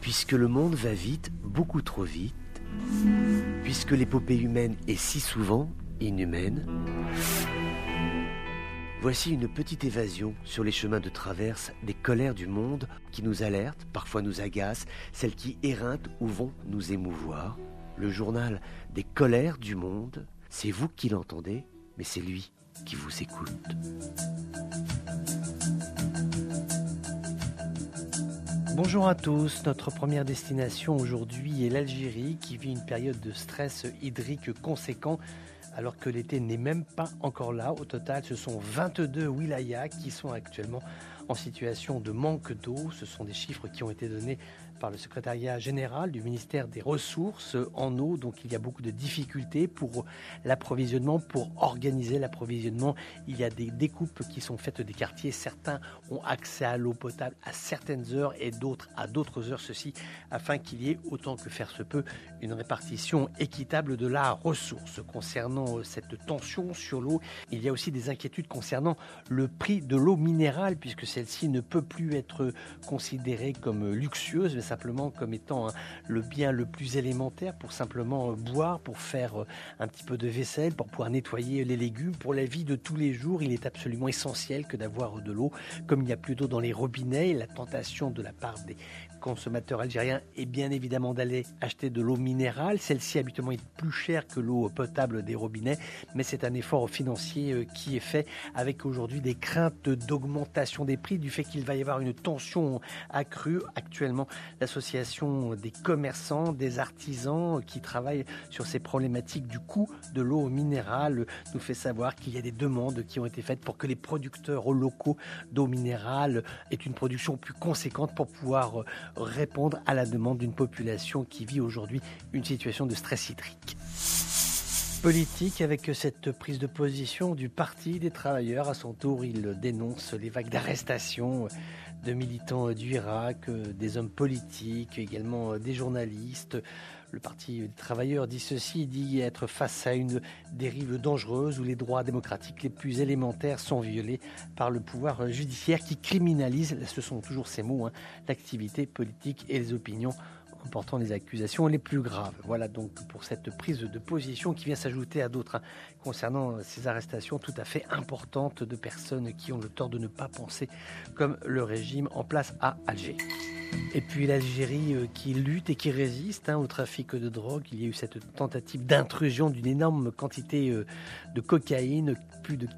Puisque le monde va vite, beaucoup trop vite, puisque l'épopée humaine est si souvent inhumaine, voici une petite évasion sur les chemins de traverse des colères du monde qui nous alertent, parfois nous agacent, celles qui éreintent ou vont nous émouvoir. Le journal des colères du monde, c'est vous qui l'entendez, mais c'est lui qui vous écoute. Bonjour à tous, notre première destination aujourd'hui est l'Algérie qui vit une période de stress hydrique conséquent alors que l'été n'est même pas encore là. Au total, ce sont 22 wilayas qui sont actuellement en situation de manque d'eau. Ce sont des chiffres qui ont été donnés par le secrétariat général du ministère des Ressources en eau. Donc il y a beaucoup de difficultés pour l'approvisionnement, pour organiser l'approvisionnement. Il y a des découpes qui sont faites des quartiers. Certains ont accès à l'eau potable à certaines heures et d'autres à d'autres heures. Ceci afin qu'il y ait, autant que faire se peut, une répartition équitable de la ressource. Concernant cette tension sur l'eau, il y a aussi des inquiétudes concernant le prix de l'eau minérale, puisque celle-ci ne peut plus être considérée comme luxueuse, mais simplement comme étant le bien le plus élémentaire pour simplement boire, pour faire un petit peu de vaisselle, pour pouvoir nettoyer les légumes. Pour la vie de tous les jours, il est absolument essentiel que d'avoir de l'eau. Comme il n'y a plus d'eau dans les robinets, la tentation de la part des consommateurs algériens est bien évidemment d'aller acheter de l'eau minérale. Celle-ci habituellement est plus chère que l'eau potable des robinets, mais c'est un effort financier qui est fait avec aujourd'hui des craintes d'augmentation des prix du fait qu'il va y avoir une tension accrue. Actuellement, l'association des commerçants, des artisans qui travaillent sur ces problématiques du coût de l'eau minérale nous fait savoir qu'il y a des demandes qui ont été faites pour que les producteurs locaux d'eau minérale aient une production plus conséquente pour pouvoir répondre à la demande d'une population qui vit aujourd'hui une situation de stress hydrique. Politique avec cette prise de position du Parti des travailleurs. À son tour, il dénonce les vagues d'arrestations de militants du Irak, des hommes politiques, également des journalistes. Le Parti des travailleurs dit ceci, dit être face à une dérive dangereuse où les droits démocratiques les plus élémentaires sont violés par le pouvoir judiciaire qui criminalise, ce sont toujours ces mots, l'activité politique et les opinions en portant les accusations les plus graves. Voilà donc pour cette prise de position qui vient s'ajouter à d'autres concernant ces arrestations tout à fait importantes de personnes qui ont le tort de ne pas penser comme le régime en place à Alger. Et puis l'Algérie qui lutte et qui résiste au trafic de drogue. Il y a eu cette tentative d'intrusion d'une énorme quantité de cocaïne, plus de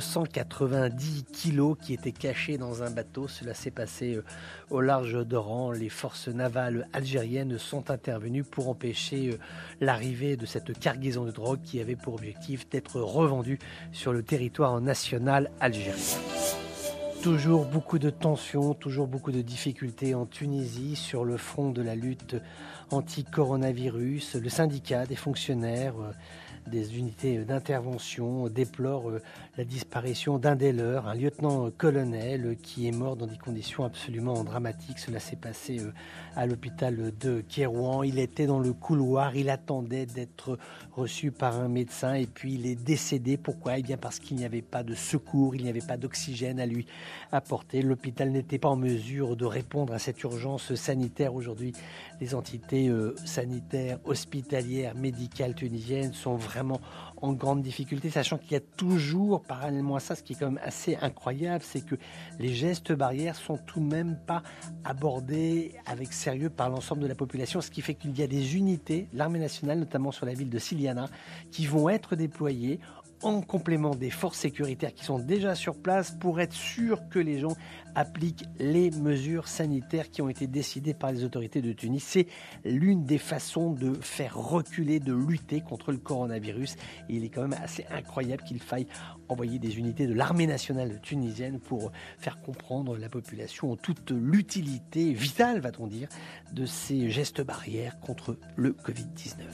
490 kilos qui étaient cachés dans un bateau. Cela s'est passé au large d'Oran. Les forces navales algériennes sont intervenues pour empêcher l'arrivée de cette cargaison de drogue qui avait pour objectif d'être revendue sur le territoire national algérien. Toujours beaucoup de tensions, toujours beaucoup de difficultés en Tunisie sur le front de la lutte anti-coronavirus. Le syndicat des fonctionnaires des unités d'intervention déplore la disparition d'un des leurs, un lieutenant-colonel qui est mort dans des conditions absolument dramatiques. Cela s'est passé à l'hôpital de Kérouan. Il était dans le couloir, il attendait d'être reçu par un médecin et puis il est décédé. Pourquoi ? Eh bien parce qu'il n'y avait pas de secours, il n'y avait pas d'oxygène à lui apporter. L'hôpital n'était pas en mesure de répondre à cette urgence sanitaire. Aujourd'hui, les entités sanitaires, hospitalières, médicales tunisiennes sont vraiment en grande difficulté, sachant qu'il y a toujours, parallèlement à ça, ce qui est quand même assez incroyable, c'est que les gestes barrières sont tout de même pas abordés avec sérieux par l'ensemble de la population, ce qui fait qu'il y a des unités, l'armée nationale, notamment sur la ville de Siliana, qui vont être déployées en complément des forces sécuritaires qui sont déjà sur place pour être sûr que les gens appliquent les mesures sanitaires qui ont été décidées par les autorités de Tunis. C'est l'une des façons de faire reculer, de lutter contre le coronavirus. Et il est quand même assez incroyable qu'il faille envoyer des unités de l'armée nationale tunisienne pour faire comprendre à la population toute l'utilité vitale, va-t-on dire, de ces gestes barrières contre le Covid-19.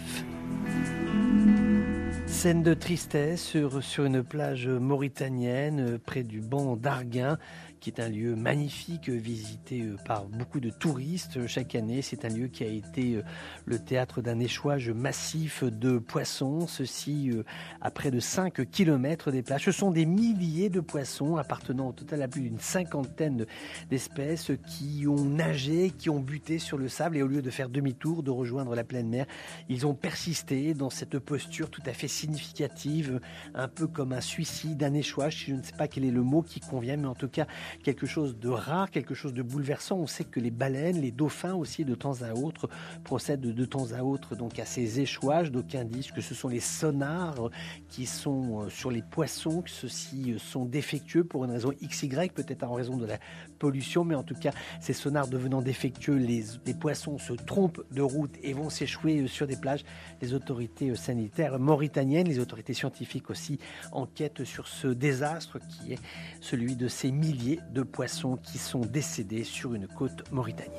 Scène de tristesse sur une plage mauritanienne près du banc d'Arguin qui est un lieu magnifique, visité par beaucoup de touristes chaque année. C'est un lieu qui a été le théâtre d'un échouage massif de poissons, ceci à près de 5 kilomètres des plages. Ce sont des milliers de poissons appartenant au total à plus d'une cinquantaine d'espèces qui ont nagé, qui ont buté sur le sable et au lieu de faire demi-tour, de rejoindre la pleine mer, ils ont persisté dans cette posture tout à fait significative, un peu comme un suicide, un échouage, je ne sais pas quel est le mot qui convient, mais en tout cas quelque chose de rare, quelque chose de bouleversant. On sait que les baleines, les dauphins aussi de temps à autre procèdent de temps à autre donc à ces échouages. D'aucuns disent que ce sont les sonars qui sont sur les poissons, que ceux-ci sont défectueux pour une raison XY, peut-être en raison de la pollution, mais en tout cas ces sonars devenant défectueux, les poissons se trompent de route et vont s'échouer sur des plages. Les autorités sanitaires mauritaniennes, les autorités scientifiques aussi enquêtent sur ce désastre qui est celui de ces milliers de poissons qui sont décédés sur une côte mauritanienne.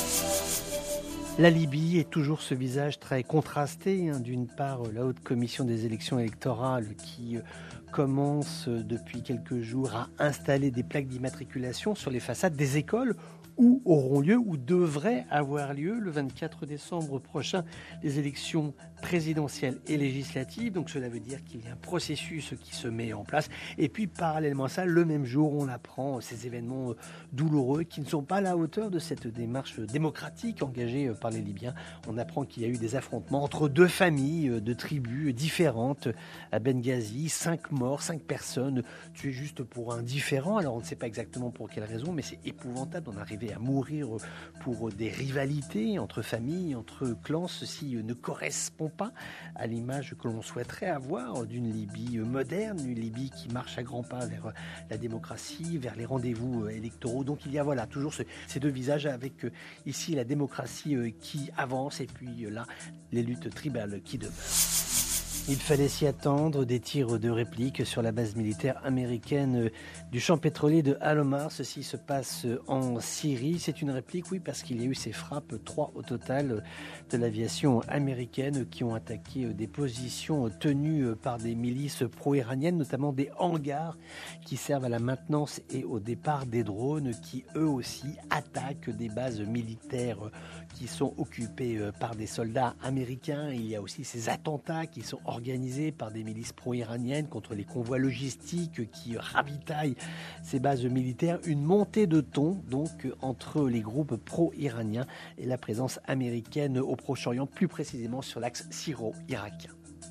La Libye est toujours ce visage très contrasté. D'une part, la Haute Commission des élections électorales qui commence depuis quelques jours à installer des plaques d'immatriculation sur les façades des écoles où auront lieu ou devraient avoir lieu le 24 décembre prochain les élections présidentielles et législatives. Donc cela veut dire qu'il y a un processus qui se met en place. Et puis parallèlement à ça, le même jour, on apprend ces événements douloureux qui ne sont pas à la hauteur de cette démarche démocratique engagée par les Libyens. On apprend qu'il y a eu des affrontements entre deux familles de tribus différentes à Benghazi. 5 morts, 5 personnes tuées juste pour un différend. Alors on ne sait pas exactement pour quelle raison, mais c'est épouvantable d'en arriver à mourir pour des rivalités entre familles, entre clans. Ceci ne correspond pas à l'image que l'on souhaiterait avoir d'une Libye moderne, une Libye qui marche à grands pas vers la démocratie, vers les rendez-vous électoraux. Donc il y a toujours ces deux visages avec ici la démocratie qui avance et puis là les luttes tribales qui demeurent. Il fallait s'y attendre, des tirs de réplique sur la base militaire américaine du champ pétrolier de Al-Omar. Ceci se passe en Syrie. C'est une réplique, oui, parce qu'il y a eu ces frappes, 3 au total, de l'aviation américaine qui ont attaqué des positions tenues par des milices pro-iraniennes, notamment des hangars qui servent à la maintenance et au départ des drones qui, eux aussi, attaquent des bases militaires qui sont occupées par des soldats américains. Il y a aussi ces attentats qui sont organisés par des milices pro-iraniennes contre les convois logistiques qui ravitaillent ces bases militaires. Une montée de ton donc entre les groupes pro-iraniens et la présence américaine au Proche-Orient, plus précisément sur l'axe syro-irakien.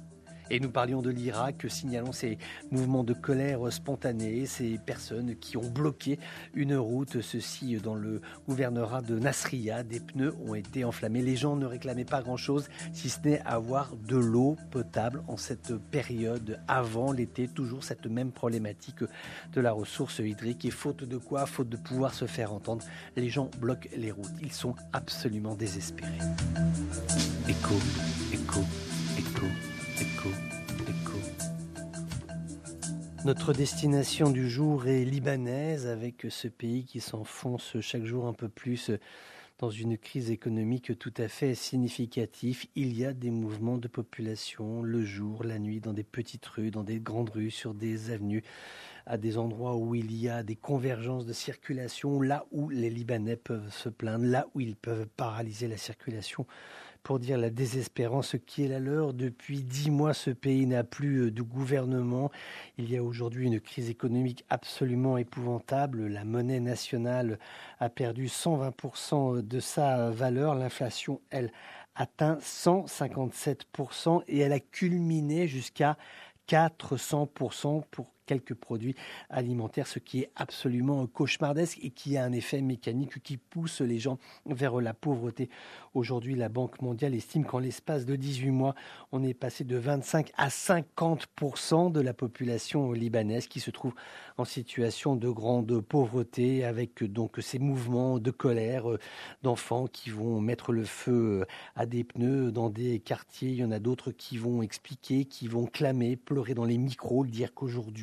Et nous parlions de l'Irak, signalons ces mouvements de colère spontanés, ces personnes qui ont bloqué une route, ceci dans le gouvernorat de Nasriyah. Des pneus ont été enflammés. Les gens ne réclamaient pas grand-chose, si ce n'est avoir de l'eau potable en cette période avant l'été. Toujours cette même problématique de la ressource hydrique. Et faute de quoi, faute de pouvoir se faire entendre, les gens bloquent les routes. Ils sont absolument désespérés. Écho, écho, écho. Écho, écho. Notre destination du jour est libanaise, avec ce pays qui s'enfonce chaque jour un peu plus dans une crise économique tout à fait significative. Il y a des mouvements de population le jour, la nuit, dans des petites rues, dans des grandes rues, sur des avenues, à des endroits où il y a des convergences de circulation, là où les Libanais peuvent se plaindre, là où ils peuvent paralyser la circulation pour dire la désespérance qui est la leur. Depuis 10 mois, ce pays n'a plus de gouvernement. Il y a aujourd'hui une crise économique absolument épouvantable. La monnaie nationale a perdu 120% de sa valeur. L'inflation, elle, atteint 157% et elle a culminé jusqu'à 400% pour quelques produits alimentaires, ce qui est absolument cauchemardesque et qui a un effet mécanique qui pousse les gens vers la pauvreté. Aujourd'hui, la Banque mondiale estime qu'en l'espace de 18 mois, on est passé de 25 à 50% de la population libanaise qui se trouve en situation de grande pauvreté, avec donc ces mouvements de colère d'enfants qui vont mettre le feu à des pneus dans des quartiers. Il y en a d'autres qui vont expliquer, qui vont clamer, pleurer dans les micros, dire qu'aujourd'hui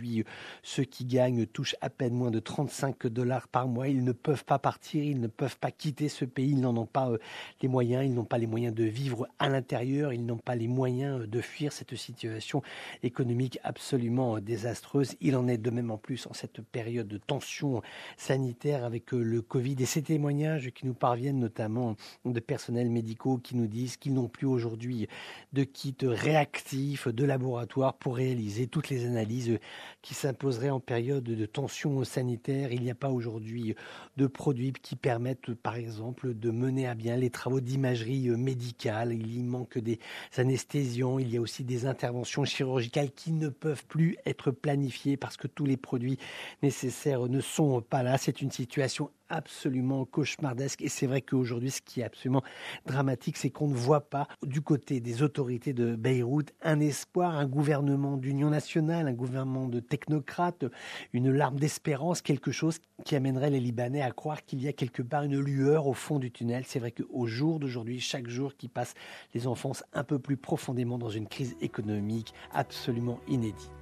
aujourd'hui, ceux qui gagnent touchent à peine moins de 35 dollars par mois. Ils ne peuvent pas partir, ils ne peuvent pas quitter ce pays, ils n'en ont pas les moyens, ils n'ont pas les moyens de vivre à l'intérieur, ils n'ont pas les moyens de fuir cette situation économique absolument désastreuse. Il en est de même en plus en cette période de tension sanitaire avec le Covid et ces témoignages qui nous parviennent notamment de personnels médicaux qui nous disent qu'ils n'ont plus aujourd'hui de kits réactifs de laboratoire pour réaliser toutes les analyses qui s'imposeraient en période de tension sanitaire. Il n'y a pas aujourd'hui de produits qui permettent par exemple de mener à bien les travaux d'imagerie médicale. Il y manque des anesthésiants, il y a aussi des interventions chirurgicales qui ne peuvent plus être planifiées parce que tous les produits nécessaires ne sont pas là. C'est une situation absolument cauchemardesque et c'est vrai qu'aujourd'hui ce qui est absolument dramatique, c'est qu'on ne voit pas du côté des autorités de Beyrouth un espoir, un gouvernement d'union nationale, un gouvernement de technocrates, une larme d'espérance, quelque chose qui amènerait les Libanais à croire qu'il y a quelque part une lueur au fond du tunnel. C'est vrai qu'au jour d'aujourd'hui, chaque jour qui passe, les enfoncent un peu plus profondément dans une crise économique absolument inédite.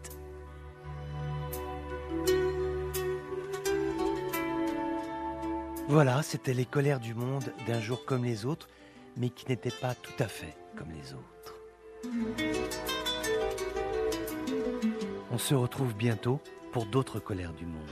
Voilà, c'était les colères du monde d'un jour comme les autres, mais qui n'étaient pas tout à fait comme les autres. On se retrouve bientôt pour d'autres colères du monde.